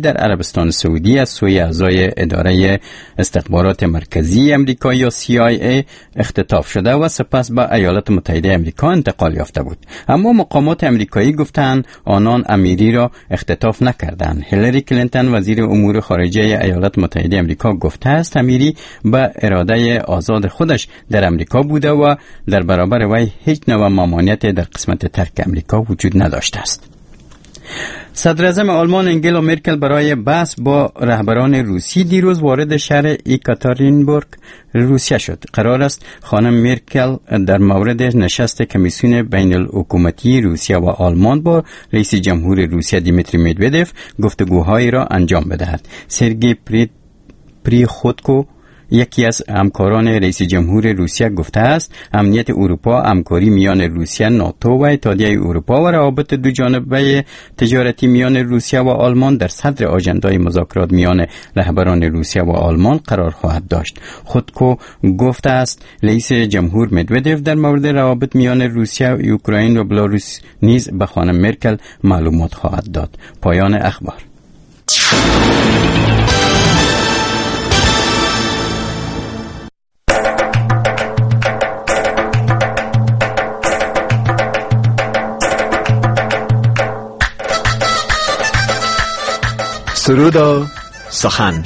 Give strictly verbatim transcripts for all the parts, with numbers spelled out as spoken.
در عربستان سعودی از سوی اعضای اداره استخبارات مرکزی امریکا یا سی آی ای اختطاف شده و سپس به ایالات متحده امریکا انتقال یافته بود. اما مقامات امریکایی گفتند آنان امیری را اختطاف نکردند. هیلاری کلینتون وزیر امور خارجه ایالات متحده امریکا گفته است امیری به اراده آزاد خودش در امریکا بوده و در برابر وی هیچ نوع ممانعت در قسمت ترک امریکا وجود نداشته است. صدر اعظم آلمان انگلا مرکل برای بحث با رهبران روسی دیروز وارد شهر ایکاترینبورگ روسیه شد. قرار است خانم مرکل در مورد نشست کمیسیون بین الحکومتی روسیه و آلمان با رئیس جمهور روسیه دیمیتری مدودوف گفتگوهایی را انجام بدهد. سرگئی پری پریخوتکو یکی از همکاران رئیس جمهور روسیه گفته است امنیت اروپا، همکاری میان روسیه، ناتو و اتحادیه اروپا و روابط دو جانبه تجارتی میان روسیه و آلمان در صدر آژندای مذاکرات میان رهبران روسیه و آلمان قرار خواهد داشت. خودکو گفته است رئیس جمهور مدودوف در مورد روابط میان روسیه، اوکراین و بلاروس نیز به خانم مرکل معلومات خواهد داد. پایان اخبار. سرود و سخن.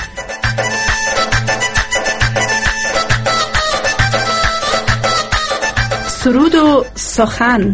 سرود و سخن.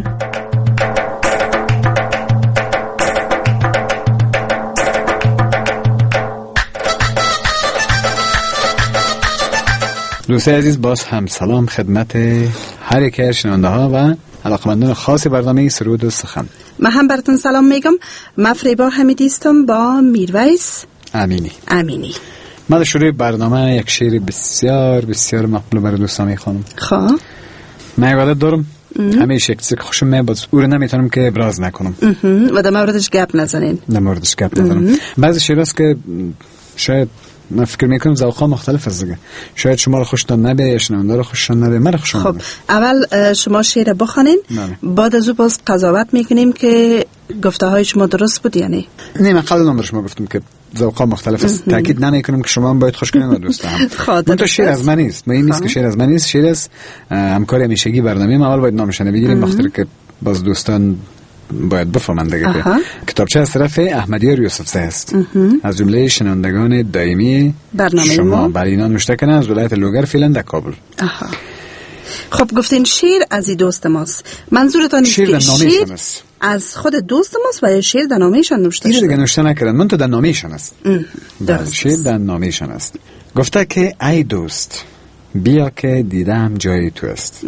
دوستان عزیز، باز هم سلام خدمت هر یک از شنونده ها و علاقمندان خاص برنامه سرود و سخن. من هم براتون سلام میگم. من فریبا حمیدی هستم با میرویس امینی. امینی. من در شروع برنامه یک شعر بسیار بسیار مقبول برای دوستان میخوانم. خب من عادت دارم همیشه یک چیزی که خوشم میاد او رو نمیتونم که ابراز نکنم و در موردش گپ نزنین. در موردش گپ نزنم. بعضی شعر است که شاید من فکر میکنم ذوق‌ها مختلف است دیگه. شاید شما رو خوشتون نبه یا شنونده رو خوشتون نبه، من خوشم. خب اول شما شعر بخونین، بعد از اون باز قضاوت میکنیم که گفته های شما درست بود یا نه. نه، من قبلا نمبر شما گفتم که ذوق‌ها مختلف است. تاکید نمیکنم که شما هم باید خوش کنین دوستان. من تو شعر از من نیست، مهم نیست که شعر از من نیست، شعر از همکار همیشگی برنامه ما. اول باید نامش بگیریم بخاطر که باز دوستان باید بفهمند دیگه که کتابچه از طرف احمدیار یوسفزی است. از جمله شنوندگان دائمی برنامه شما برای اینا نوشته کنن از ولایت لوگر فعلا در کابل. آها. خب گفتین شعر از این دوست ماست، منظورتان نیست که شعر از خود دوست ماست و یا شعر در نامه‌شان نوشته شده؟ این دیگه نوشته نکردن، من تو در نامه‌شان است. درست. شعر در نامه‌شان است. گفته که ای دوست بیا که دیدم جای تو است.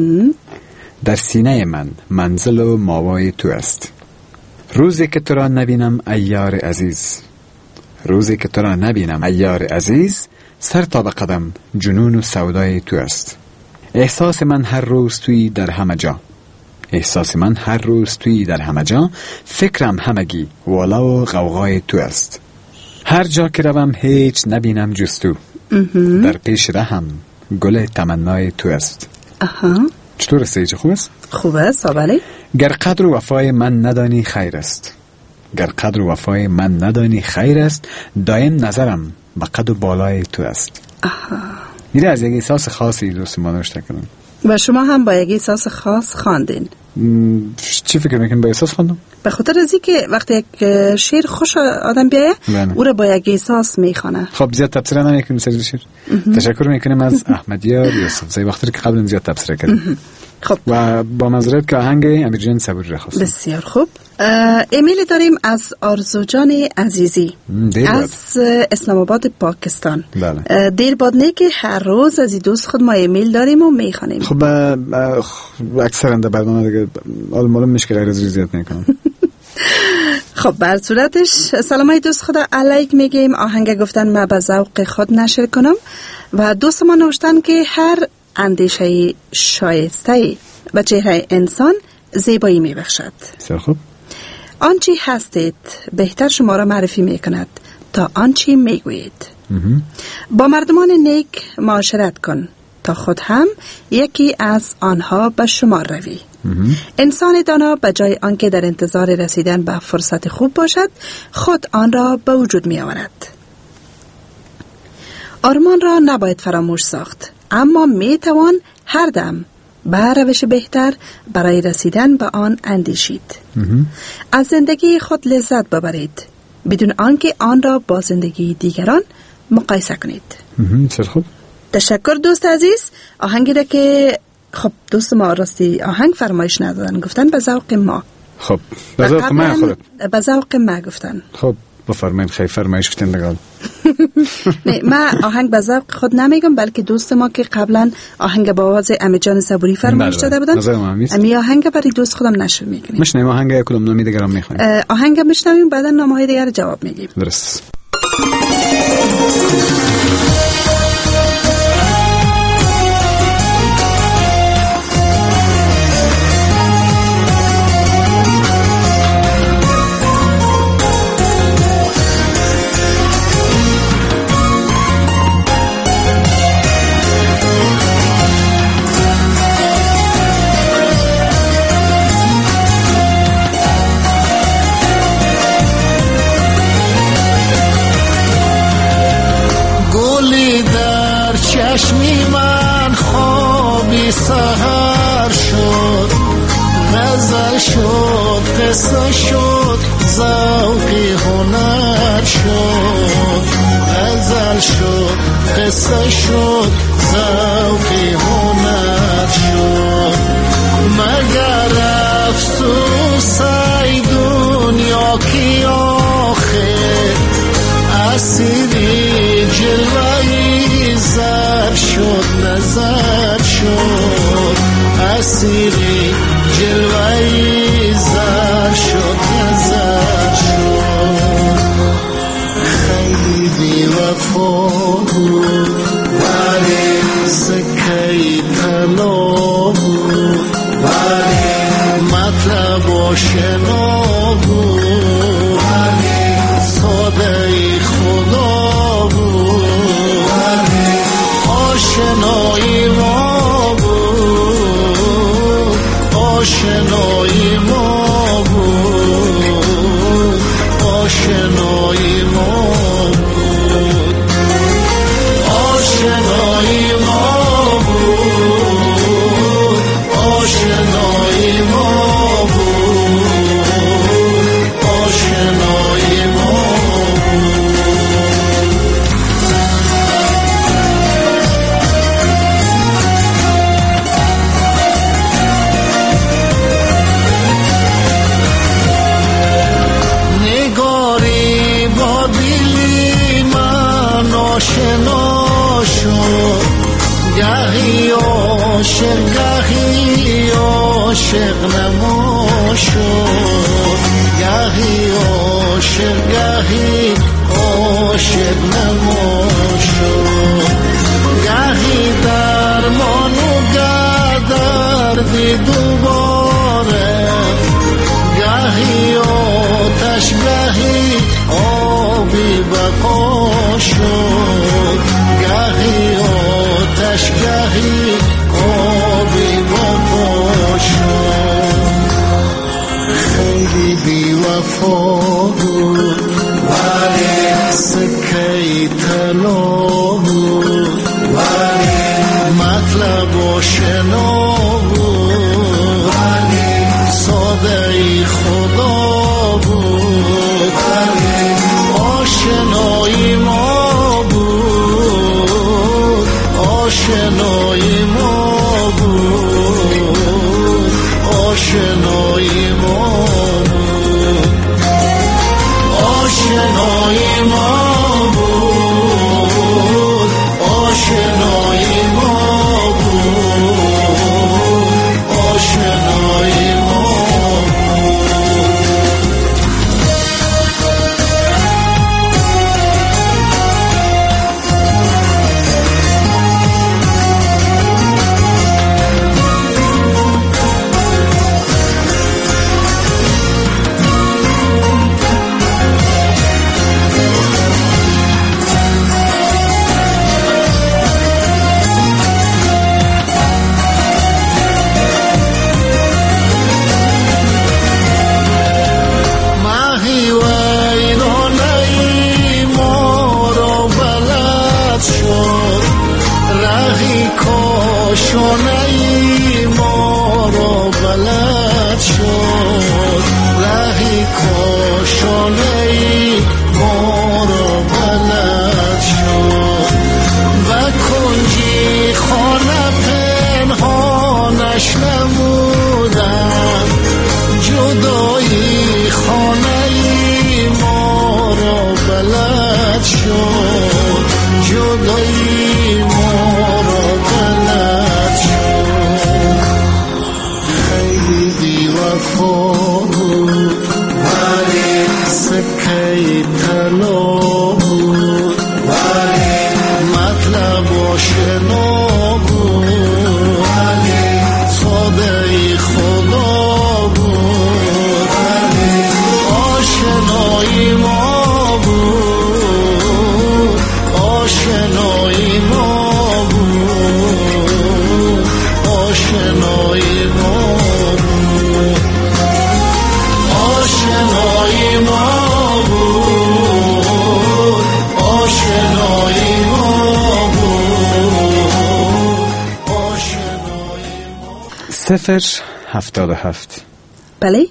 در سینه من منزل و ماوای تو است. روزی که تو را نبینم ای یار عزیز، روزی که تو را نبینم ای یار عزیز، سر تا به قدم جنون و سودای تو است. احساس من هر روز توی در همه جا، احساس من هر روز توی در همه جا، فکرم همگی والا و غوغای تو است. هر جا که روم هیچ نبینم جز تو، در پیش رهم گل تمنای تو است. آها. چطور است ایجا؟ خوب است؟ خوب است. آبالی گر قدر و وفای من ندانی خیر است، گر قدر و وفای من ندانی خیر است، دایم نظرم به قد و بالای تو است. آها. میره از یک احساس خاصی دوست ما نوشته کنم و شما هم با یک احساس خاص خواندین. چی فکر میکنین با احساس خواندم؟ به خاطر از اینکه وقتی یک شعر خوش آدم بیایه او را با یک احساس میخونه. خب زیاد تفسیر نمیکنیم سر شعر. تشکر میکنیم از احمدیار یوسفزی وقتی که قبلا زیاد تفسیر کردیم. خب و با معذرت که آهنگ امیرجان صبوری را خواستم. بسیار خوب. ایمیل داریم از آرزو جان عزیزی از اسلام آباد پاکستان. بله. دیر باد نه که هر روز از این دوست خود ما ایمیل داریم و میخوانیم. خب اکثرا در برنامه دیگه حال معلوم میشه که غیر زیاد میکنم. خب بر صورتش سلامای دوست خدا علیک میگیم. آهنگ گفتن ما به ذوق خود نشر کنم و دوست ما نوشتن که هر اندیشه شایسته و چهره انسان زیبایی میبخشد. بسیار خوب. آنچه هستید بهتر شما را معرفی میکند تا آنچه میگویید. با مردمان نیک معاشرت کن تا خود هم یکی از آنها به شما روی. انسان دانا به جای آنکه در انتظار رسیدن به فرصت خوب باشد، خود آن را به وجود می آورد. آرمان را نباید فراموش ساخت، اما می توان هر دم به روش بهتر برای رسیدن به آن اندیشید. از زندگی خود لذت ببرید بدون آنکه آن را با زندگی دیگران مقایسه کنید. چرا خوب؟ تشکر دوست عزیز. آهنگی را که خب دوست ما راستی آهنگ فرمایش ندادن، گفتن به ذوق ما. خب به ذوق ما خودت. به ذوق ما گفتن. خب بفرمایید، خیلی فرمایش کردن لگال. نه، ما آهنگ به ذوق خود نمیگم، بلکه دوست ما که قبلا آهنگ با آواز امی جان صبوری فرمایش داده بودن، امی آهنگ برای دوست خودم نشر میکنیم. مشنویم آهنگ کدوم نامی دیگه رو میخوایم؟ آهنگ میشنویم، بعدا نامهای دیگر جواب میگیم. درست. چشمی من خوابی سحر شد، غزل شد، قصه شد، ذوقی هنر شد. غزل شد، قصه شد، ذوقی هنر شد. مگر افسوس ای دنیا کی آخر اسیری جلوهی زر شد، نظر شد. اسیری جلوهی زر شد، نظر شد. خیلی بی وفا بود ولی سکه طلا بود، ولی مطلب آشنا بود، ولی ساده خدا بود، ولی آشنایی ما بود، آشنایی ما بود، آشنایی ما بود، آشنایی ما بود، آشنایی ما بود، آشنایی ما آشنا شد. گهی عاشق گهی عاشق نما شد، گهی عاشق گهی عاشق نما شد. گهی درمان و گه دردی دوباره، گهی آتش گهی آبی بقا شد، گهی آتش گهی آبی بقا شد. خیلی بی وفا بود ولی سکه طلا بود، ولی مطلب آشنا بود، ولی ساده خدا بود، ولی آشنایی ما بود، آشنایی ما بود، آشنایی ما بود، آشنایی ما بود، آشنایی ما بود، آشنایی ما صفر هفتاد و هفت. بله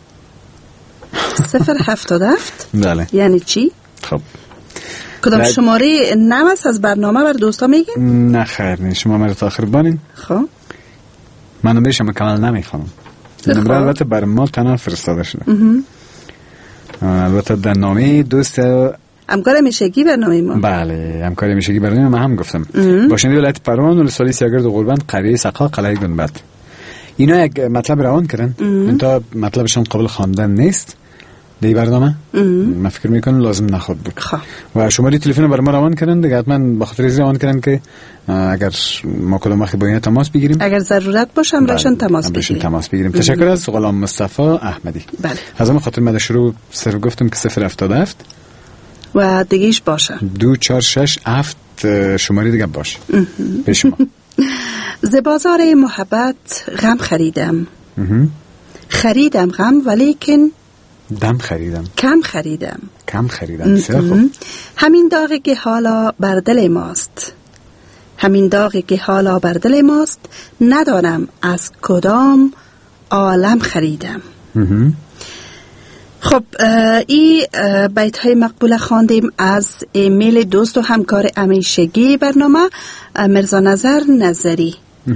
صفر هفتاد و هفت. بله. یعنی چی؟ خب کدام لد... شماره نو است از برنامه بر دوستا میگین؟ نه خیر نیست، شما مرا تاخیر بانین. خب من نمبرش هم کامل نمیخوانم. نمبر البته بر ما تنها فرستاده شده. البته در نامه دوست همکار همیشگی برنامه ما. بله همکار همیشگی برنامه ما هم گفتم. باشنده ولایت پروان و رسالی سیاگرد و قربان قریه سقا قلعه گنبد. اینا یک مطلب روان کردن. انتا مطلبشان قابل خواندن نیست. دی برنامه من فکر میکنم لازم نخود بود. خب و شماره تلفن برای ما روان کردن دیگه، حتما به خاطر روان کردن که اگر ما کدام وقت با اینا تماس بگیریم، اگر ضرورت باشه هم راشن تماس بگیریم. تماس بگیریم. تشکر از غلام مصطفی احمدی. بله. از اون خاطر من شروع صرف گفتم که صفر هفتاد و هفت و دیگهش باشه دو چهار شش هفت شماره دیگه باشه به شما. ز بازار محبت غم خریدم، خریدم غم ولیکن دم خریدم، کم خریدم، کم خریدم. بسیار خوب. همین داغی که حالا بر دل ماست، همین داغی که حالا بر دل ماست، ندانم از کدام عالم خریدم. خب این بیت های مقبول خواندیم از ایمیل دوست و همکار همیشگی برنامه مرزا نظر نظری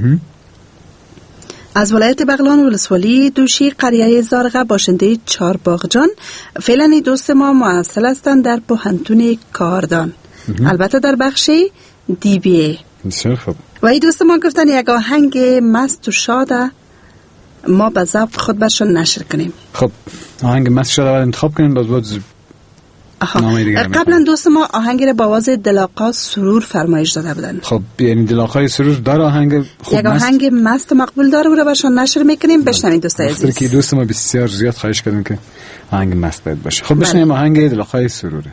از ولایت بغلان ولسوالی دوشی قریه زارقه باشنده چهار باغجان. فعلا دوست ما محصل هستند در پوهنتون کاردان، البته در بخش دی بی ای. بسیار خوب. و این دوست ما گفتن یک آهنگ مست و شاده ما به ذوق خود برشان نشر کنیم. خب آهنگ مست شاده رو انتخاب کنیم. باز باز قبلا دوست ما آهنگ را با آواز دلاقا سرور فرمایش داده بودن. خب یعنی دلاقای سرور داره آهنگ خوب یک آهنگ مست مقبول داره و را برشان نشر میکنیم. بشنوید دوست عزیز. وقتی که دوست ما بسیار زیاد خواهش کردیم که آهنگ مست باید باشه. خب بشنویم آهنگ دلاقای سروره.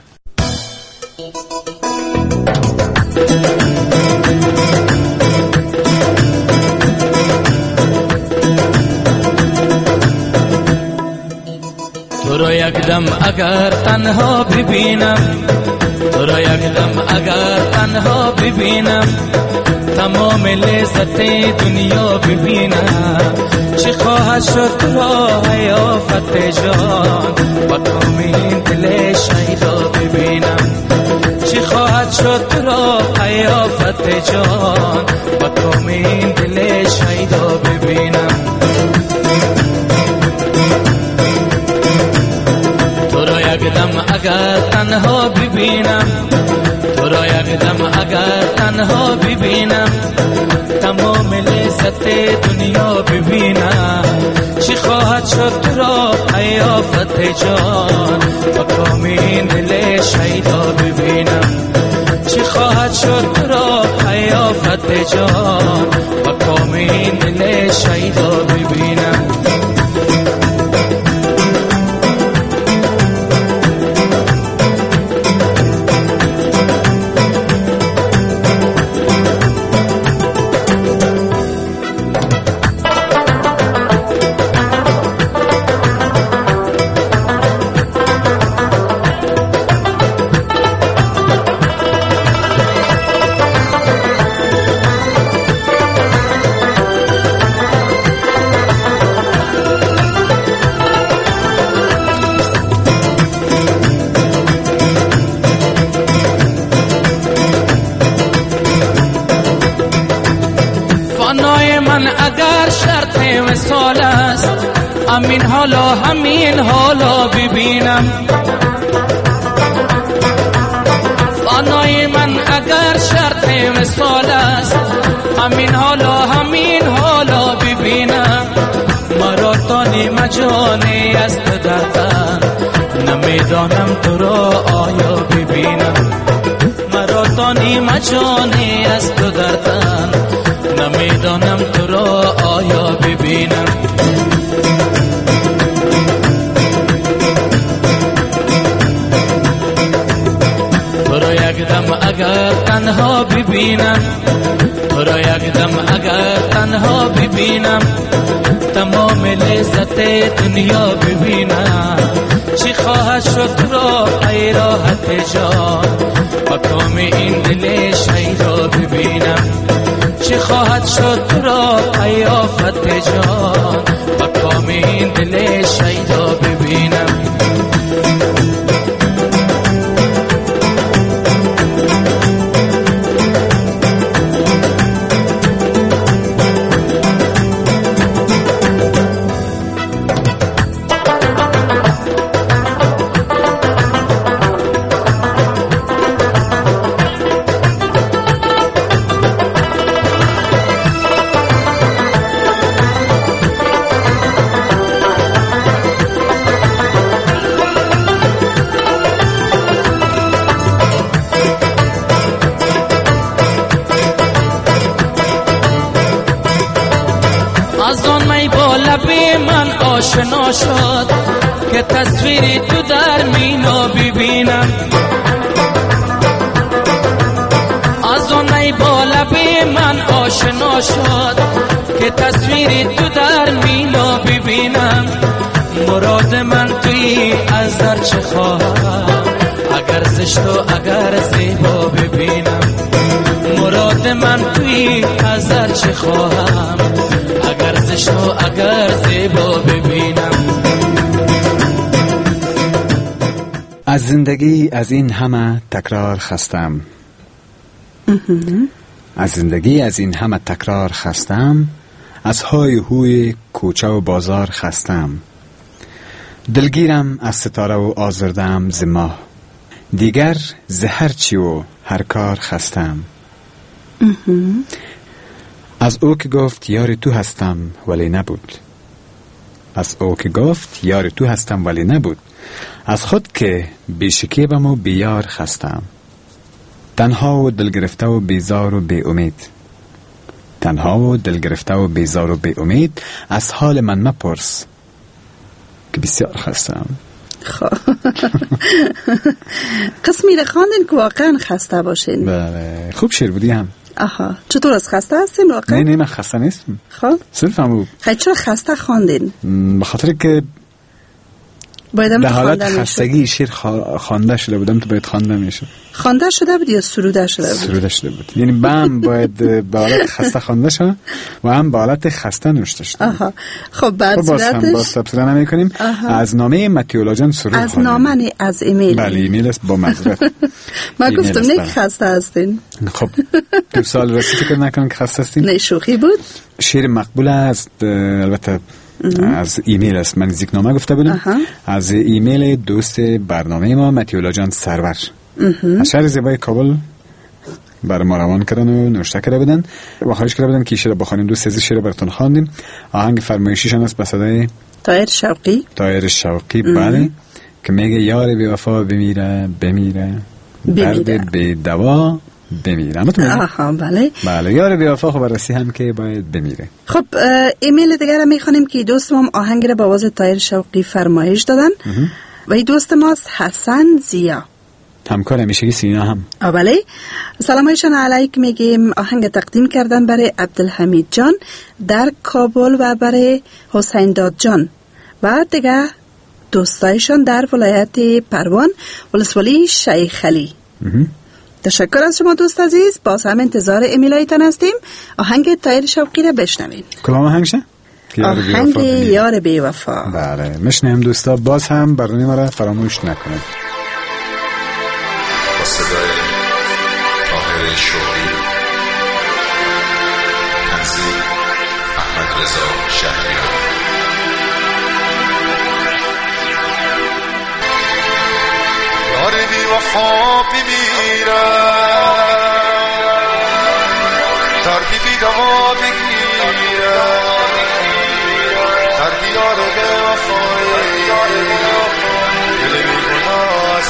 تو را یک دم اگر تنها ببینم، تو را یک دم اگر تنها ببینم، تمام لذت دنیا ببینم. چی خواهد شد تو را حیافت جان، با کامین دل شیدا ببینم. چی خواهد شد تو را حیافت جان، با کامین دل شیدا ببینم. یک دم اگر تنها ببینم، تو را یک دم اگر تنها ببینم، تمام لذت دنیا ببینم. چی خواهد شد تو را حیافت جان، با کامین دل شیدا ببینم. چی خواهد شد تو را حیافت جان، با کامین دل شیدا ببینم. همین حالا همین حالا ببینم. فانای من اگر شرط وصال است، همین حالا همین حالا ببینم. مرا تانی مجانی است در تن، نمیدانم تو را آیا ببینم. مرا تانی مجانی است در تن، نمیدانم تو را آیا ببینم. یک دم اگر تنها ببینم، تو را یک دم اگر تنها ببینم، تمام لذت دنیا ببینم. چی خواهد شد تو را ای راحت جان، مقام این دل شیدا ببینم. چه خواهد شد تو را قیافت جان و کام این دل شیدا ببینم. از آن می با لبی من آشنا شد که تصویری تو در مینا ببینم. از آن می با لبی من آشنا شد که تصویری تو در مینا ببینم. مراد من توی از در چه خواهم اگر زشت و اگر زیبا ببینم. مراد من توی از در چه خواهم اگر زشت و اگر زیبا ببینم. از زندگی از این همه تکرار خستم. از زندگی از این همه تکرار خستم. از های هوی کوچه و بازار خستم. دلگیرم از ستاره و آزردم ز ماه. دیگر ز هر چی و هر کار خستم. از او که گفت یار تو هستم ولی نبود. از او که گفت یار تو هستم ولی نبود. از خود که بیشکیبم و بیار خستم. تنها و دل گرفته و بیزار و بی امید. تنها و دل گرفته و بیزار و بی امید. از حال من مپرس که بسیار خستم. قسمی رو خواندین که واقعا خسته باشین. بله خوب شعر بودی هم. آها چطور از خسته هستین واقعا؟ نه نه من خسته نیستم. خب صرف هم خیلی چرا خسته خواندین؟ به خاطر که به حالت خستگی شعر خوانده شده بودم تو باید خوانده میشد. خوانده شده بود یا سروده شده بود؟ سروده شده بود. یعنی بهم باید به حالت خسته خوانده شد و هم به حالت خسته نوشته شده. آها خب بعد خب باز هم باز تبصره نمی کنیم. از نامه متیولاجان سرود از نامه از ایمیل. بله ایمیل است با معذرت. من گفتم نه خسته هستین. خب دو سال راستی فکر نکنم که خسته هستین. نه شوخی بود. شعر مقبول است البته از ایمیل است. من زیکنامه گفته بودم. از ایمیل دوست برنامه ما متیولاجان سرور از شهر زیبای کابل برای ما روان کردن و نوشته کرده بودن و خواهش کرده بودن که شعر بخوانیم. دو سه شعر براتون خواندیم. آهنگ فرمایشیشون است به صدای طاهر شوقی. طاهر شوقی بله که میگه یار بی وفا بمیره بمیره درد بی دوا بمیره. آها بله بله یار بی وفا خب رسی هم که باید بمیره. خب ایمیل دیگر رو میخوانیم که دوست ما آهنگ رو با آواز طاهر شوقی فرمایش دادن و این دوست ما حسن زیا همکار همیشگی سینا هم. بله سلامایشان علیک میگیم. آهنگ تقدیم کردن برای عبدالحمید جان در کابل و برای حسین داد جان و دیگه دوستایشان در ولایت پروان ولسوالی شیخ علی. تشکر از شما دوست عزیز. باز هم انتظار ایمیلایتان هستیم. آهنگ طاهر شوقی رو بشنویم. کدام آهنگ شه؟ آهنگ یار بی وفا. بله میشنیم دوستا. باز هم برنامه ما را فراموش نکنید. با صدای طاهر شوقی، تنظیم احمد رضا شهریار. یار بی وفا بمیره دردی بی دوا بگیره دردی یار بی وفای دل بی گناه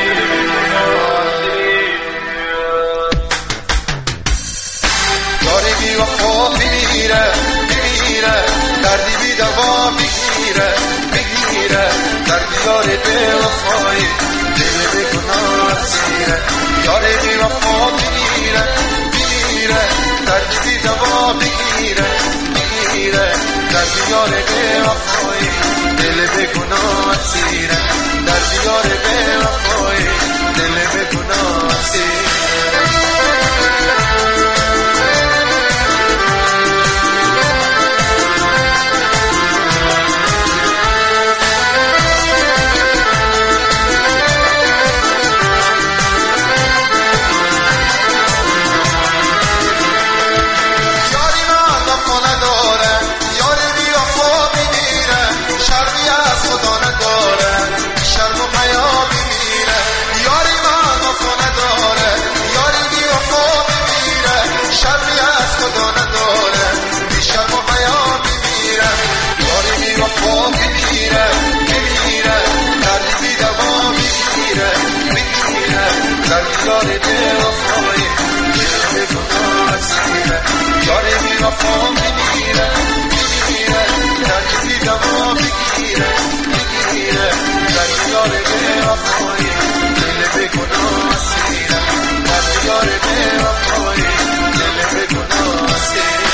یار بی وفا بمیره بمیره دردی بی دوا بگیره بگیره دردی یار بی وفای دل بی گناه سیره یار بی وفا بمیره بمیره دردی بی دوا بگیره بگیره دردی یار بی وفای دل بی گناه سیره دردی یار بی وفای دل بی گناه سیره یار به وفای دل به گناه اسیره یار بی وفا میمیره میمیره درد بی دوا بگیره بگیره درد یار به وفای دل به گناه اسیره درد یار به وفای دل به گناه اسیره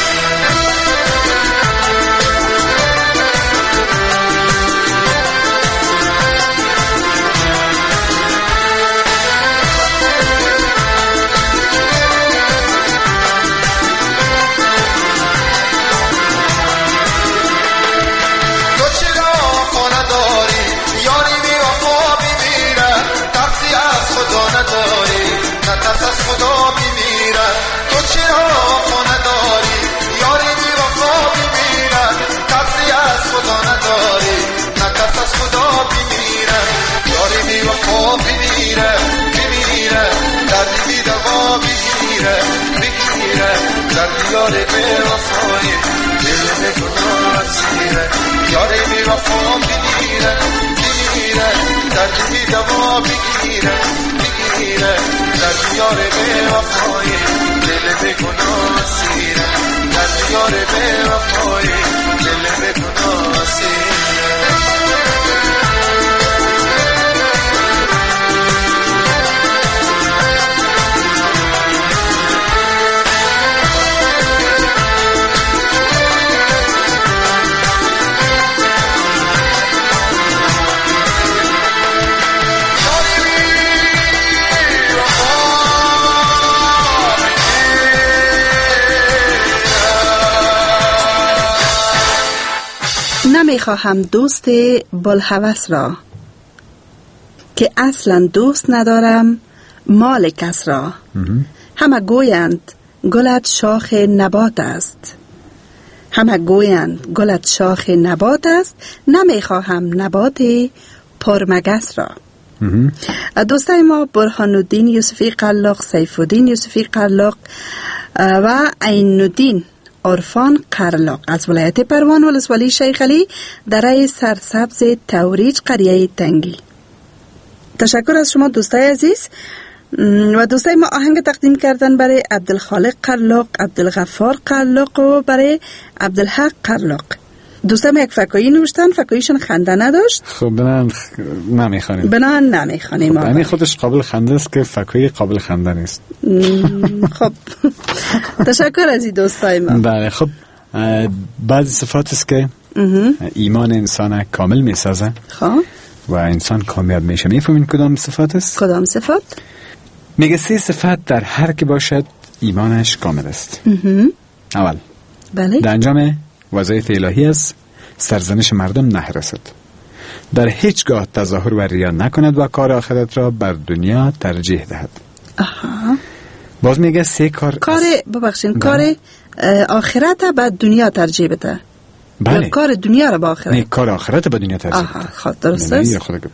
نفس از خدا میمیره تو چرا خانه داری یاری بی وفا میمیره ترسی از خدا نداری نفس از خدا میمیره یاری بی وفا میمیره میمیره دردی بی دوا بگیره بگیره دردی یار بی وفای دل به گناه اسیره یاری بی وفا میمیره میمیره دردی بی دوا بگیره بگیره در دیار به وفای دل به گناه اسیره در دیار به وفای دل به گناه اسیره نمیخواهم دوست بلهوس را که اصلا دوست ندارم مال کس را همه گویند گلت شاخ نبات است همه گویند گلت شاخ نبات است نمیخواهم نبات پرمگس را دوستای ما برهان الدین یوسفی قلاق، سیف الدین یوسفی قلاق و عین الدین عرفان قرلاق از ولایت پروان ولسوالی شیخ علی دره سرسبز توریج قریه تنگی. تشکر از شما دوستای عزیز و دوستای ما آهنگ تقدیم کردن برای عبدالخالق قرلاق، عبدالغفار قرلاق و برای عبدالحق قرلاق. دوستم یک فکایی نوشتن، فکاییشون خنده نداشت. خب بنان نمیخوانیم بنان نمیخوانیم خب یعنی خودش قابل خنده است که فکایی قابل خنده نیست. خب تشکر از این دوستای ما. بله خب بعضی صفات است که ایمان انسان کامل میسازه خب و انسان کامیاب میشه. میفهمین کدام صفات است؟ کدام صفات؟ میگه سه صفت در هر که باشد ایمانش کامل است. اول بله در انجام وظایف الهی است سرزنش مردم نهرسد، در هیچگاه تظاهر و ریا نکند و کار آخرت را بر دنیا ترجیح دهد. آها. باز میگه سه کار کار ببخشین کار آخرت با دنیا ترجیح بده. بله کار دنیا را با آخرت. نه کار آخرت با دنیا ترجیح بده. آها خب درست است.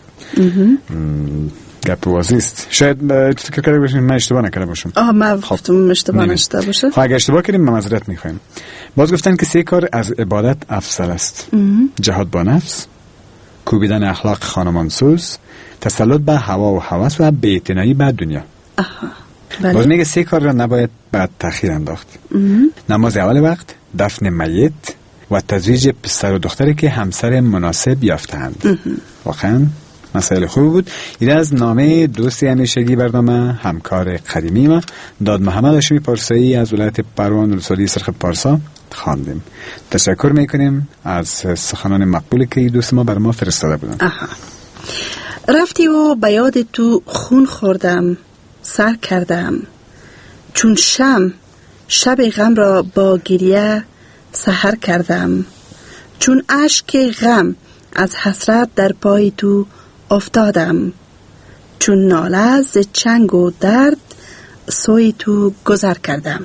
گپ واضح است. شاید فکر کرده باشین من اشتباه نکرده باشم. آها من گفتم اشتباه نشده باشه. خب اگه اشتباه کردیم معذرت میخوایم. باز گفتن که سه کار از عبادت افضل است. جهاد با نفس، کوبیدن اخلاق خانمانسوز، تسلط به هوا و هوس و بی‌اعتنایی به دنیا. آها. بله. باز میگه سه کار را نباید بعد تأخیر انداخت. نماز اول وقت، دفن میت و تزویج پسر و دختری که همسر مناسب یافتند. واقعا مسائل خوب بود. این از نامه دوستی همیشگی برنامه همکار قدیمی ما داد محمد هاشمی پارسایی از ولایت پروان ولسوالی سرخ پارسا خواندیم. تشکر میکنیم از سخنان مقبولی که دوست ما بر ما فرستاده بودن. آها. رفتی و به یاد تو خون خوردم، سر کردم چون شم شب غم را با گریه سحر کردم، چون اشک غم از حسرت در پای تو افتادم، چون ناله ز چنگ و درد سوی تو گذر کردم.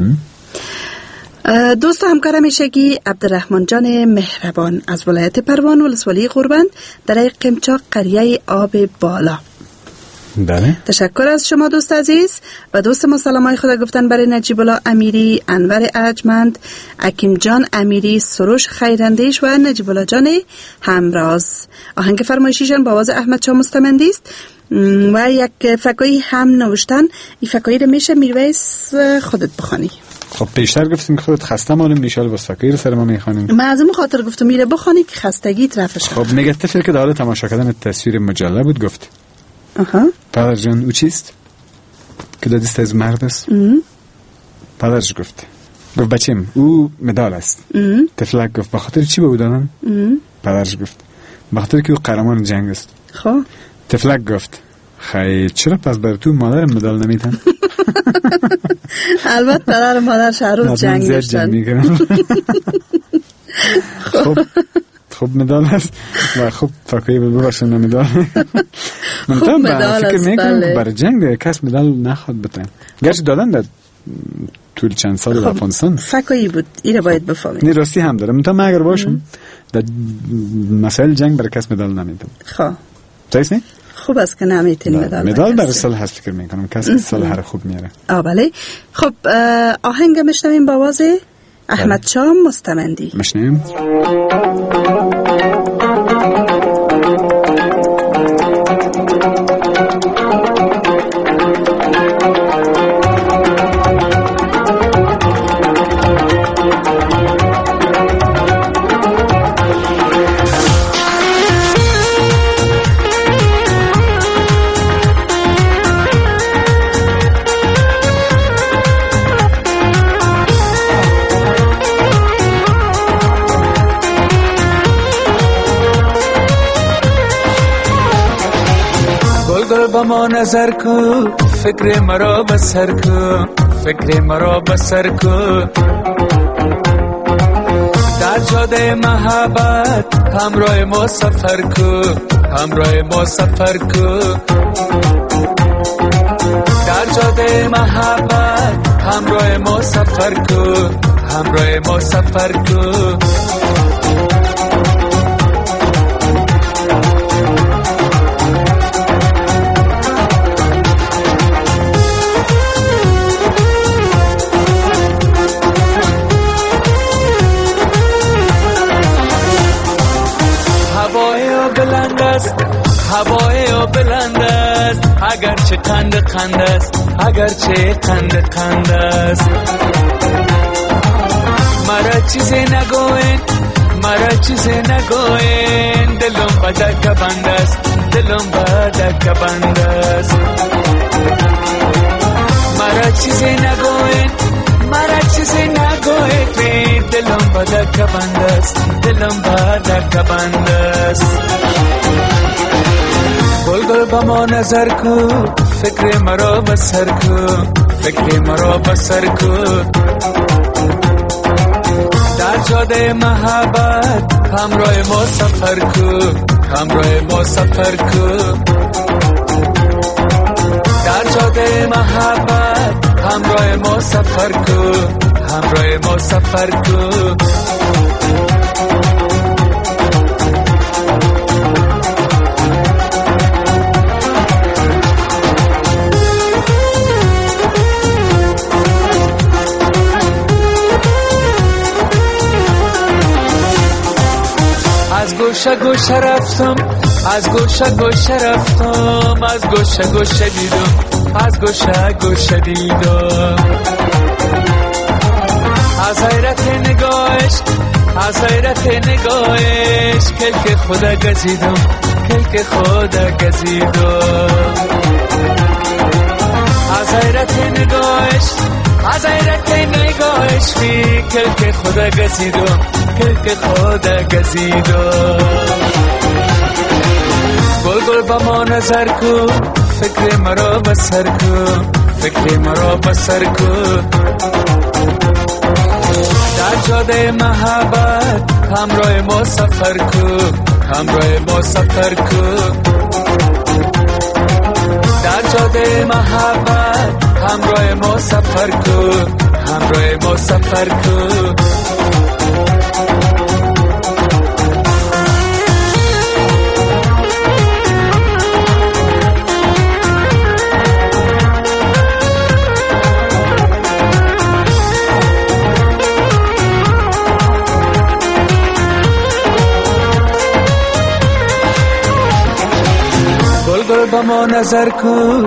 دوست همکار همیشگی عبدالرحمن جان مهربان از ولایت پروان ولسوالی غربند در قمچاق قریه آب بالا. بله. تشکر از شما دوست عزیز و دوست ما سلامای خدا گفتن برای نجیب الله امیری، انور ارجمند، حکیم جان امیری، سروش خیراندیش و نجیب الله جان همراز. آهنگ فرمایشیشان با آواز احمد شاه مستمندی است و یک فکایی هم نوشتن. این فکایی رو میشه میرویس خودت بخوانی. خب پیشتر گفتیم که خودت خسته مالم میشال بس فکایی رو سر ما میخوانیم. من از اون خاطر گفتم میره بخوانی که خستگی طرفش. خب میگه طفل که در حال تماشا کردن تصویر مجله بود گفت آها پدر جان او چیست؟ که دادیست از مرد است. پدرش گفت گفت بچیم او مدال است. طفلک گفت بخاطر چی به او دادن؟ پدرش گفت بخاطر که او قهرمان جنگ است. خب طفلک گفت خیلی چرا پس بر تو مادر مدال نمیدن؟ البته پدر و مادرش هر روز جنگ داشتن. خب خب مدال است و خب فکایی ببخشن مدال. من تو فکر میکنم برای جنگ کس مدال نخواد بتن. گرچه دادن در طول چند سال در افغانستان فکایی بود. اینو باید بفهمید. نه راستی هم داره. من تا اگر باشم در مسائل جنگ برای کس مدال نمیدم. خب درست نه؟ خوب است که نمیتین مدال. مدال برای صلح هست فکر میکنم کسی صلح هر خوب میاره. آ بله. خب آهنگ میشنویم با آواز احمد شاه مستمندی. مشنویم. با ما نظر کو فکر مرا بسر کو فکر مرا بسر کو در جاده محبت همراه ما سفر کو همراه ما سفر کو در جاده محبت همراه ما سفر کو همراه ما سفر کو هوای او بلند است اگرچه قند قند است اگرچه قند قند است مرا چیزی نگوین مرا چیزی نگوین دلم بدک بند است دلم بدک بند است مرا چیزی نگوین مرا چیزی نگوین دلم بدک بند است دلم بدک بند است گل گل با ما نظر کو فکر مرا بسر کو فکر مرا بسر کو در جاده محبت همراه ما سفر کو همراه ما سفر کو در جاده محبت همراه ما سفر کو همراه ما سفر کو از گوشه گوشه رفتم از گوشه گوشه رفتم از گوشه گوشه دیدم از گوشه گوشه دیدم از حیرت نگاهش از حیرت نگاهش کلک خدا گزیدم کلک خدا گزیدم از حیرت نگاهش از حیرت نگاهش بی کلک خدا گزیدم کلک خدا گزیدم گل گل با ما نظر کو فکر مرا بسر کو فکر مرا بسر کو در جاده محبت همراه ما سفر کو همراه ما سفر کو در جاده محبت همراه ما سفر کو همراه ما سفر کو به ما نظر کو.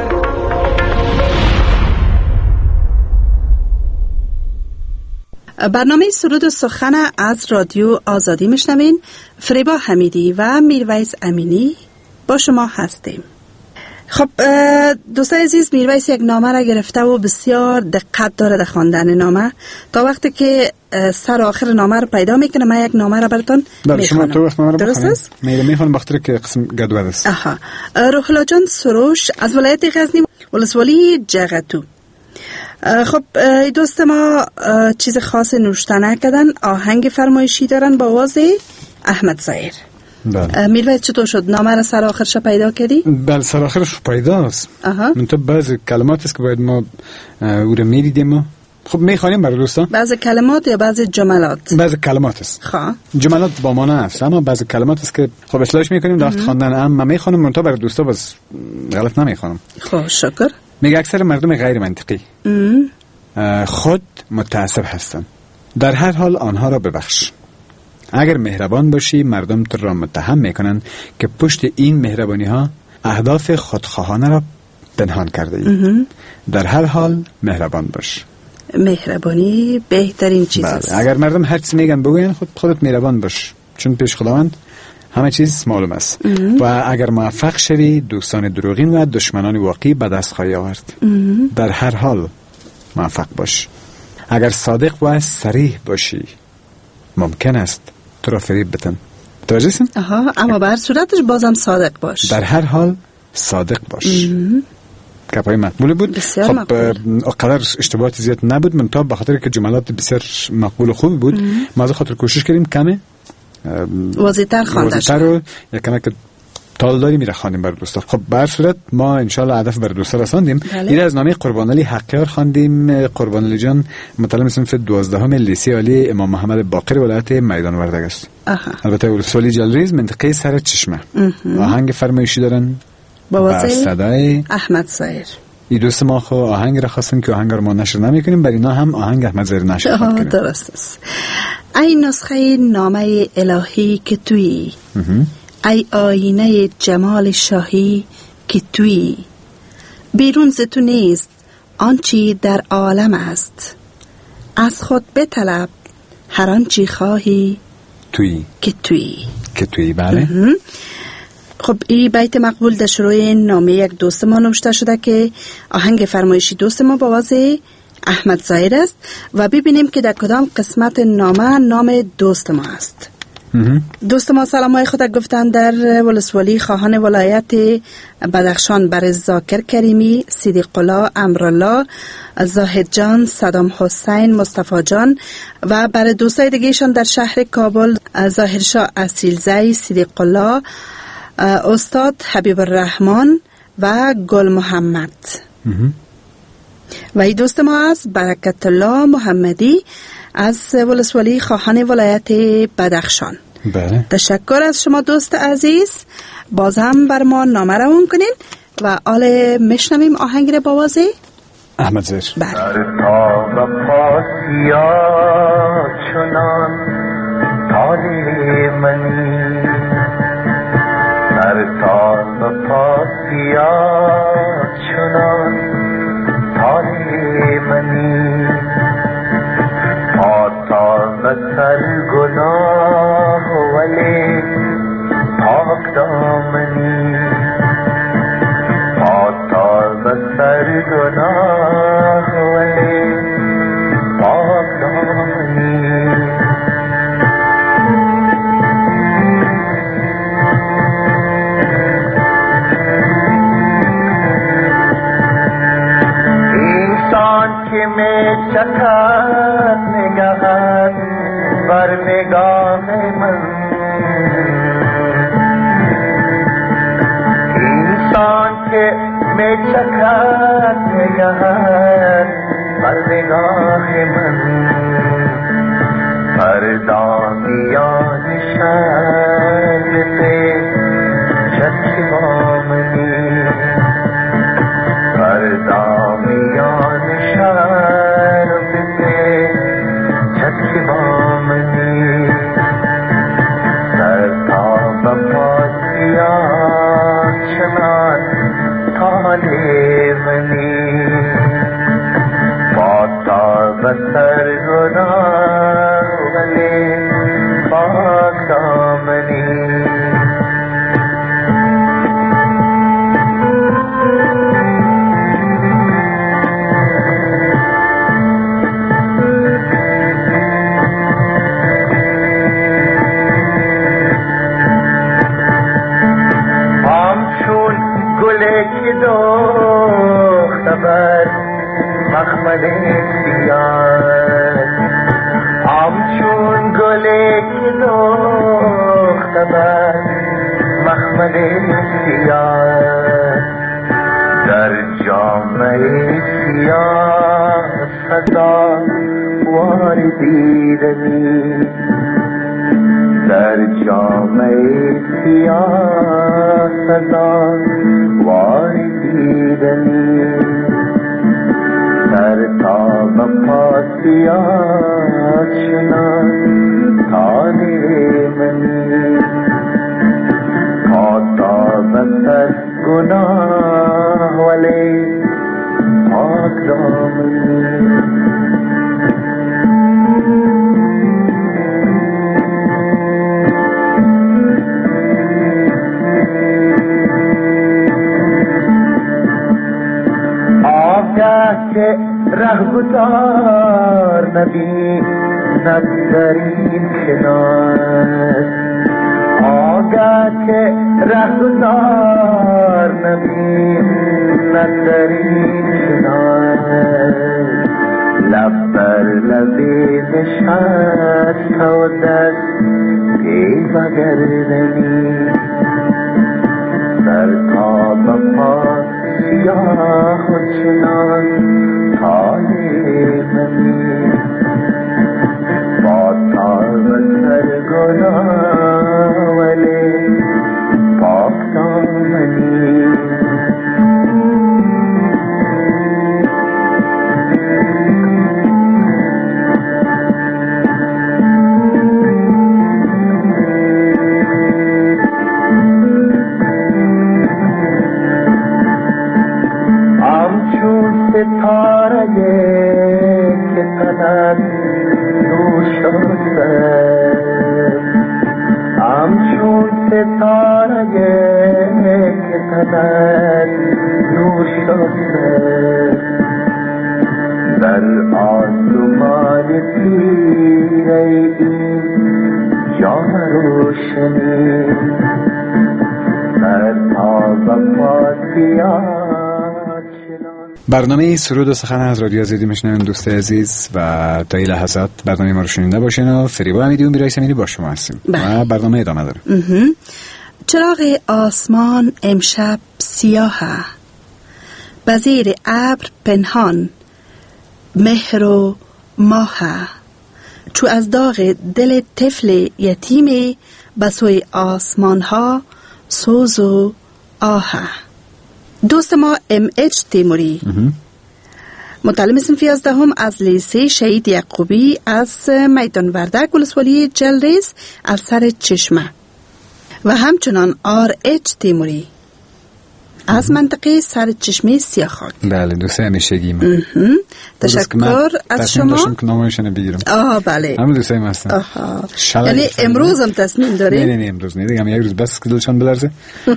برنامه سرود و سخن از رادیو آزادی میشنوین. فریبا حمیدی و میرویس امینی با شما هستیم. خب دوستان عزیز، میرویس یک نامه را گرفته و بسیار دقت داره در خواندن نامه. تا وقتی که سر آخر نامه رو پیدا میکنه من یک نامه را براتون میخونم. شما تو وقت نامه رو درست است؟ میره میخونم بخاطر که قسم گدود است. آها. روح الله جان سروش از ولایت غزنی ولسوالی جغتو. خب دوست ما چیز خاص نوشته نکردن، آهنگ فرمایشی دارن با آواز احمد ظاهر. بله. میرویس چطور شد نامه را سر آخرش پیدا کردی؟ بله سر آخرش پیداست. من تو بعض کلمات است که باید ما او رو میدیدیم. خب میخوانیم برای دوستان. بعض کلمات یا بعض جملات؟ بعض کلمات است. خب جملات با معنی است، اما بعض کلمات است که خب اصلاحش میکنیم در وقت خواندن. اما میخوانم من تو برای دوستا بس غلط نمیخوانم. خب شکر. میگه اکثر مردم غیر منطقی خود متعصب هستند. در هر حال آنها را ببخش. اگر مهربان باشی مردم تو را متهم میکنند که پشت این مهربانی ها اهداف خودخواهانه را پنهان کرده ای. در هر حال مهربان باش. مهربانی بهترین چیز بله. است. اگر مردم هر چیز میگن بگوین خود خودت مهربان باش، چون پیش خداوند همه چیز معلوم است. و اگر موفق شوی دوستان دروغین و دشمنان واقعی به دست خواهی آورد. در هر حال موفق باش. اگر صادق و صریح باشی ممکن است تو را فریب بدن. توجه هستین؟ آها، اما به هر صورتش بازم صادق باش. در هر حال صادق باش. گپای مقبول بود. خب اقدر اشتباهات زیاد نبود، من تا بخاطر که جملات بسیار مقبول و خوب بود ما از خاطر کوشش کردیم کمه واضح‌تر خوانده واضح‌تر رو یک کمک تال داری میره خوانیم برای دوستا. خب به هر صورت ما انشالله هدف برای دوستا رساندیم. این از نامه قربانعلی حقیار خواندیم. قربانعلی جان متعلم صنف دوازدهم لیسه عالی امام محمد باقر ولایت میدان وردک است. البته ولسوالی جلریز منطقه سر چشمه. آهنگ فرمایشی دارن با صدای احمد ظاهر. این دوست ما خو آهنگ را خواستن که آهنگ رو ما نشر نمی‌کنیم، برای اینا هم آهنگ احمد ظاهر نشر کنیم. درست است. ای نسخه نامه الهی که تویی، ای آینه جمال شاهی که تویی، بیرون ز تو نیست آنچی در عالم است، از خود بطلب هر آنچی خواهی تویی که تویی که تویی. بله. خب این بیت مقبول در شروع نامه یک دوست ما نوشته شده که آهنگ فرمایشی دوست ما با آواز احمد ظاهر است و ببینیم که در کدام قسمت نامه نام دوست ما است. دوست ما سلامای خود گفتن در ولسوالی خواهان ولایت بدخشان بر ذاکر کریمی، صدیق الله، امرالله، زاهد جان، صدام حسین، مصطفی جان و برای دوستای دیگهشان در شهر کابل ظاهرشاه اصیلزی، صدیق الله، استاد حبیب الرحمن و گل محمد. و این دوست ما از برکت الله محمدی از ولسوالی خواهان ولایت بدخشان. بله. تشکر از شما دوست عزیز. باز هم بر ما نامه روان کنین و آل میشنویم آهنگ با آواز احمد ظاهر. بله. چنان تالی منی در تاق پاسیا چنان تالی منی پاتاق سر گناه ولی پاک دامنی پاتاق سر گناه ولی پاک دامنی میں چکھا نگاہ بر نگاہ من انسان کے میں چکھا نگاہ بر نگاہ من ہر دامیان شان سے چشمامنی ہر دامیان شرف سے چشمامنی سرتا بپاسیا چنان خبر مخمل سیاه همچون گله که دوخته بر مخمل سیاه در جامعه سیاه صدا واردی دنی در جامعه سیاه صدا واردی دنی در تاب پا سیاه شنان تانه منی پا تاب سر گناه ولی پاک دامنی که رهگذار نبی نداریم کنار آگاه که رهگذار نبی نداریم کنار لب بر لبی نشست و دست پیدا گردنی در تاب پا سیاه و چنان تالی منی با تاب سر گناه ولی پاک دامنی ستاره که تند نوش و سر همچون ستاره که تند نوش و سر در آسمان تیره این جام روشنی در تاب پاسیان برنامه سرود و سخن از رادیو آزادی میشنوین دوست عزیز و تا این لحظات برنامه ما رو شنیده باشین و فریبا امیدی و میرای سمینی با شما هستیم و برنامه ادامه داره. چراغ آسمان امشب سیاه به زیر ابر پنهان مهر و ماه چو از داغ دل طفل یتیم به سوی آسمان ها سوز و آه. دوست ما ام اچ تیموری متعلم صنف یازدهم از لیسه شهید یعقوبی از میدان وردک ولسوالی جلریز از سر چشمه و همچنان آر اچ تیموری از منطقه سر چشمه سیاخاک. بله دوست همیشگی من. تشکر از شما. تصمیم که نامشون بگیرم. آه بله. همون دوست هم هستن. یعنی امروز هم تصمیم داری؟ نه نه امروز نه دیگه یک روز بس که دلشان بلرزه.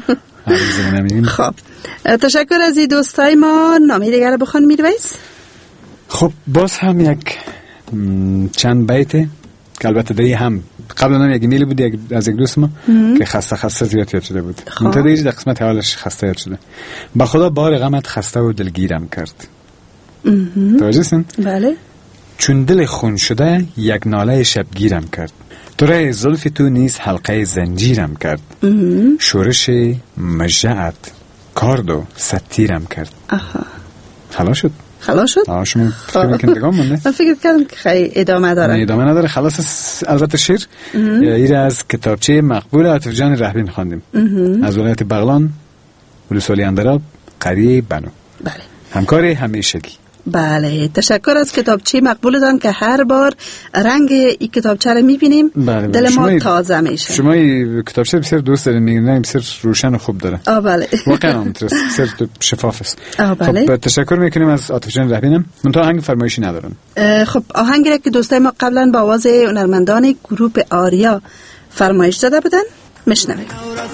خب تشکر از این دوستای ما. نامی دیگر رو بخوان میرویس. خب باز هم یک چند بیته که البته دیگه هم قبل نام یک ایمیل بود یک از یک دوست ما که خسته خسته زیاد یاد شده بود. منتها در قسمت حالش خسته یاد شده. با خدا بار غمت خسته و دلگیرم کرد. توجه هستین؟ بله. چون دل خون شده یک ناله شبگیرم کرد. دوره زلف تو نیز حلقه زنجیرم کرد. شورش مجعت کارد و ستیرم کرد. آها. خلاص شد. خلاص شد؟ آه شما فکر میکنید دگام مونده؟ من فکر کردم که خیلی ادامه داره. نه ادامه نداره. خلاص البته شعر ایره از کتابچه مقبول عاطف جان رهبین خواندیم از ولایت بغلان ولسوالی اندراب قریه بنو. بله. همکار همیشگی. بله تشکر از کتابچه مقبولتان که هر بار رنگ این کتابچه رو میبینیم بله دل ما تازه میشه. شما این کتابچه بسیار دوست دارین میگن بسیار روشن و خوب داره. آه بله. واقعا بسیار شفاف است. آه بله. خب تشکر میکنیم از عاطف جان رهبینم. منتها آهنگ فرمایشی ندارن. خب آهنگی را که دوستای ما قبلا با آواز هنرمندان گروه آریا فرمایش داده بودن میشنویم.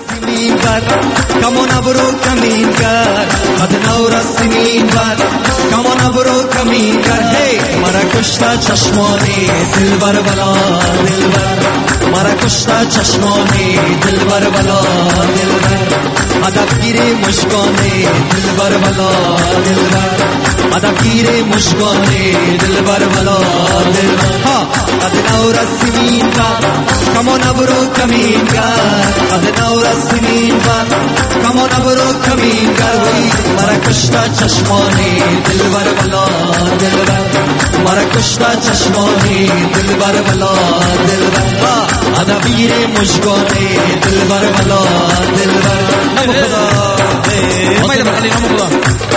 کمون برو کمین کر مدنو رسمین بر کمون برو کمین کر هی مرا کشتا چشمانی دلبر بلا دلبر مرا کشتا چشمانی دلبر بلا دلبر ادب گیری مشکانی دلبر بلا دلبر ادب گیری مشکانی دلبر بلا دلبر ها اد نور سنین با کمان برو کمین کر اد نور سنین با کمان برو کمین کر وی مرا کشتا چشمانی دلبر بلا دلبر مرا کشتا چشمانی دلبر بلا دلبر ادب گیری مشکانی دلبر بلا دلبر نام خدا مایل علی نام خدا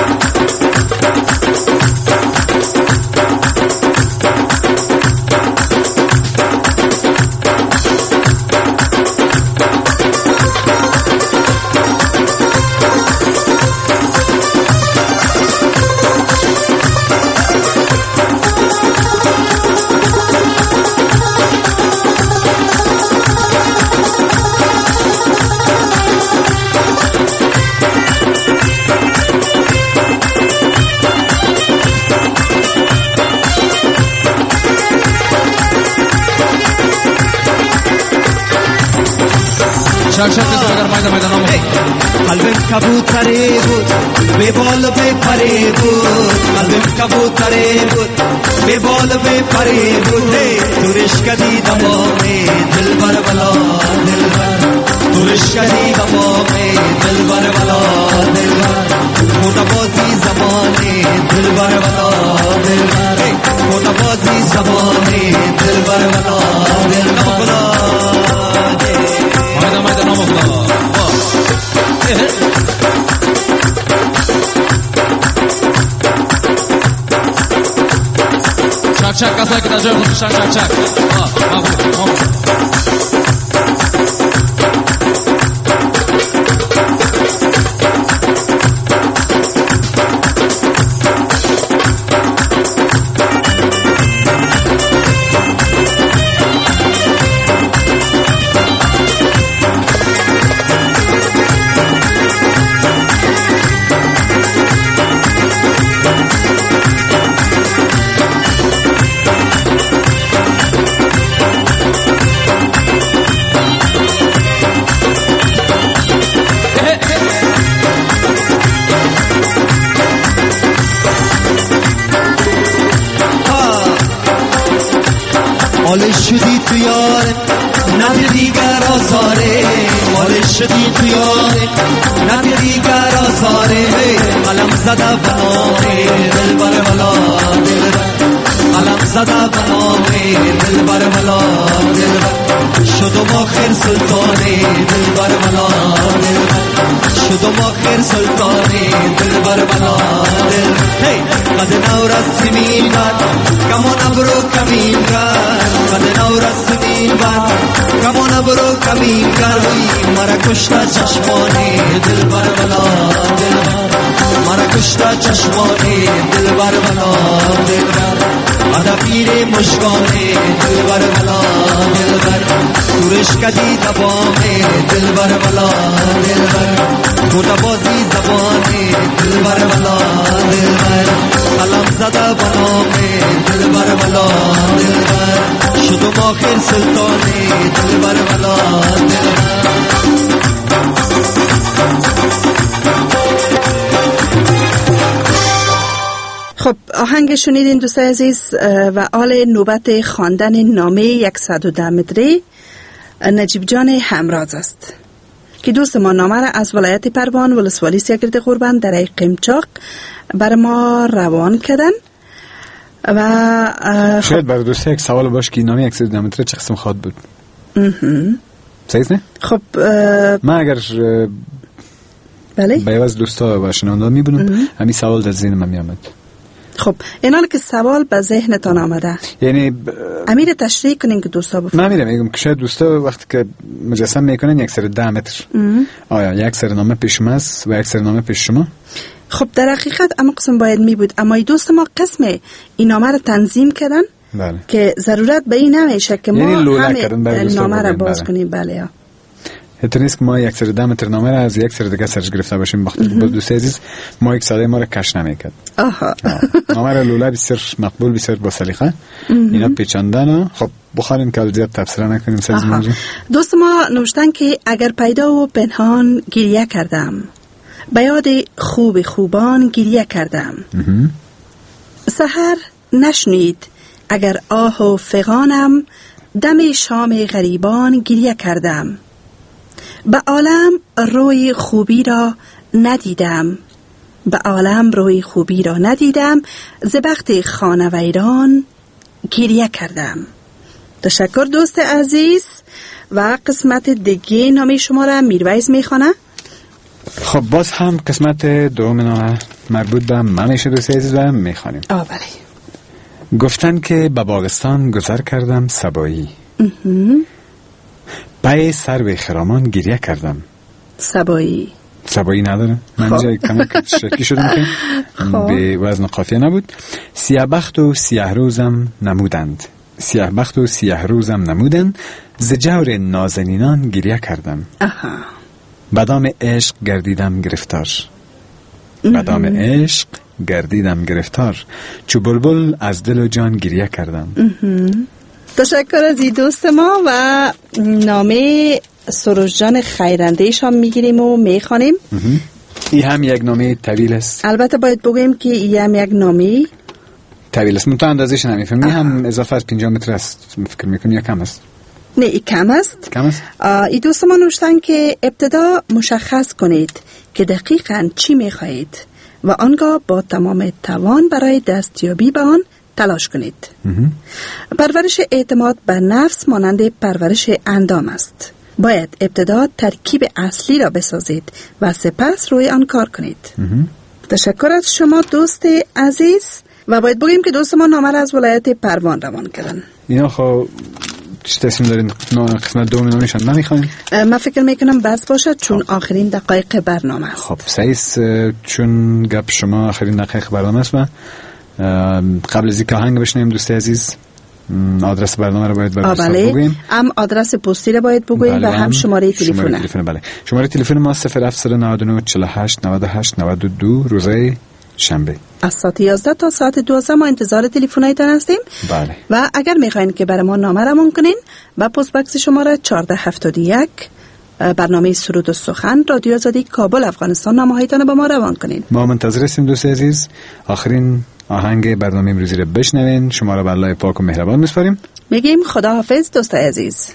قلبم کبوتری بود به بال به پری بود قلبم کبوتری بود به بال به پری بود تورش کدی دماغی دلبر بلا دلبر تورش کدی دماغی دلبر بلا دلبر متبازی زمانی دلبر بلا دلبر متبازی زمانی دلبر بلا دلبر مایدا مایدا نام خدا چک چک کسایی که در جای خود چک چک چک آه آه آه شدی تو یار ندی دیگر آزاره مال شدی تو یار ندی دیگر آزاره قلم زده بنامه دلبر بلا دلبر قلم زده بنامه دلبر بلا دلبر شدم آخر سلطانه دلبر بلا دلبر شدم آخر سلطانه دلبر بلا دلبر هی قد نور سمین بر کمان برو کمین کر قد نور سمین بر کمان برو کمین کر مرا کشتا چشمانی دلبر بلا دلبر مرا کشتا چشمانی دلبر بلا دلبر ادب گیری مشکانی دلبر بلا دلبر تورش کدی دبامه دلبر بلا دلبر متبازی زبانی دلبر بلا دلبر قلم زده بنامه دلبر بلا دلبر شدم آخر سلطانی دلبر بلا دلبر خب آهنگ شنیدین دوستای عزیز و آل نوبت خواندن نامه صد و ده متری نجیب جان همراز است که دوست ما نامه را از ولایت پروان ولسوالی سیاگرد قربان در قمچاق بر ما روان کردن و شاید بر دوسته یک سوال باش که نامه صد و ده متری چه قسم خواد بود صحیح نه؟ خب من اگر بله به عوض دوستا و شنونده میبونم همین سوال در ذهن من میامد. خب این حالا که سوال به ذهنتان آمده یعنی ب... امیر تشریح کنین که دوستا بفرمایید. من میرم میگم که شاید دوستا وقتی که مجسم میکنن یک سر ده متر آیا یک سر نامه پیش شما است و یک سر نامه پیش شما؟ خب در حقیقت اما قسم باید می بود، اما دوست ما قسم این نامه رو تنظیم کردن بله. که ضرورت به این نمیشه که ما یعنی همه نامه رو باز بله. کنیم. بله ها. اتنیست که ما یک سر ده متر نامه را از یک سر دیگه سرش گرفته باشیم وقتی که دوست عزیز ما یک صدای ما را کش نمیکرد. آها. نامه را لوله بسیار مقبول، بسیار با سلیقه اینا پیچاندن. خب بخاریم که زیاد تفسیر نکنیم سرز موضوع. دوست ما نوشتن که اگر پیدا و پنهان گریه کردم، به یاد خوب خوبان گریه کردم. سحر نشنید اگر آه و فغانم، دم شام غریبان گریه کردم. به عالم روی خوبی را ندیدم، به عالم روی خوبی را ندیدم، ز بخت خانه ویران گریه کردم. تشکر دوست عزیز. و قسمت دیگه نامی شما را میرویز میخوانه. خب باز هم قسمت دوم نامه مربوط به من میشه دوست عزیز و میخوانیم. آه بله. گفتن که به باغستان گذر کردم سبایی، پای سرو خرامان گریه کردم. سبایی سبایی نداره؟ من اینجا کمی شرکی شدم که به وزن قافیه نبود. سیاه بخت و سیاه روزم نمودند، سیاه بخت و سیاه روزم نمودند، ز جور نازنینان گریه کردم. آها. بدام عشق گردیدم گرفتار، بدام عشق گردیدم گرفتار، چو بلبل از دل و جان گریه کردم. تشکر از این دوست ما. و نامه سروش جان خیرندهش هم میگیریم و میخوانیم. این هم یک نامه طویل است. البته باید بگویم که این هم یک نامه طویل است. من تو اندازش نمیفهم. این هم اضافه از پنجاه متر است فکر میکنم، یا کم است؟ نه ای کم است. کم است. این دوست ما نوشتن که ابتدا مشخص کنید که دقیقاً چی میخواهید و آنگاه با تمام توان برای دستیابی به آن تلاش کنید. پرورش اعتماد بر نفس مانند پرورش اندام است. باید ابتدا ترکیب اصلی را بسازید و سپس روی آن کار کنید. تشکر از شما دوست عزیز. و باید بگیم که دوست ما نامه را از ولایت پروان روان کردن. اینا خب چی تصمیم دارین قسمت دوم نامشان نمیخواین؟ من فکر میکنم بس باشه چون آخرین دقایق برنامه است. خب سعیس چون گپ شما آخرین دقایق برنامه است و قبل از اینکه آهنگ بشنویم دوست عزیز آدرس برنامه رو باید بررسی بگوییم. هم آدرس پستی رو باید بگوییم و هم شماره تلفن. بله. شماره تلفن ما صفر هفت نه نه چهل و هشت نود و هشت نود و دو روزه شنبه از ساعت یازده تا ساعت دوازده ما انتظار تلفن‌هایتان هستیم. بله. و اگر میخواین که برای ما نامه رمون کنین و پست بکس شماره چهارده هفتاد و یک برنامه سرود و سخن رادیو آزادی کابل افغانستان نامه‌هایتان به ما روان کنین. ما منتظر هستیم دوست عزیز. آخرین آهنگ برنامه امروزی رو بشنوین. شما را به الله پاک و مهربان میسپاریم. میگیم خداحافظ دوست عزیز.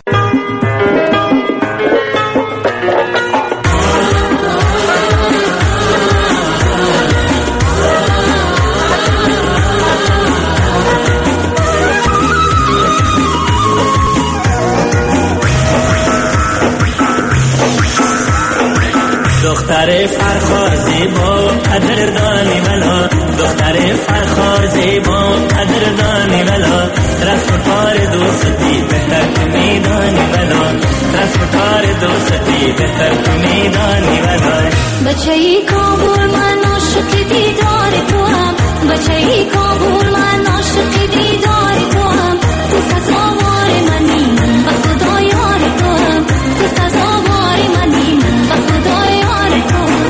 دختر فرخار زیبا قدردانی ولا، دختر فرخار زیبا قدردانی ولا، رسم کار دوستی بهتر تو میدانی ولا، رسم کار دوستی بهتر تو میدانی ولا. بچه ای کابل من عاشق دیدار تو هم، بچه ای کابل من عاشق دیدار تو هم، تو سزاوار منی من به خدا یار تو هم، تو سزاوار منی من به خدا یار تو هم.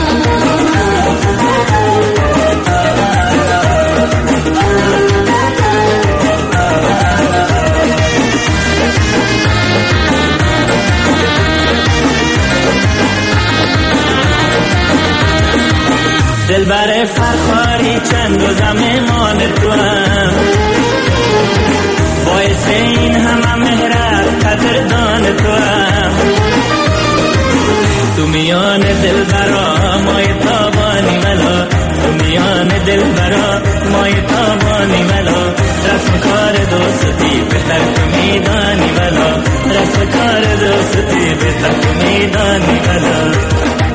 دلبر فرخاری چند روزم مال تو هم، باعث این همه مهرت قدردان تو هم، تو میان دلبرا مای تابانی ولا، تو میان دلبرا مای تابانی ولا، رسم کار دوستی بهتر تو میدانی ولا، رسم کار دوستی بهتر تو میدانی ولا.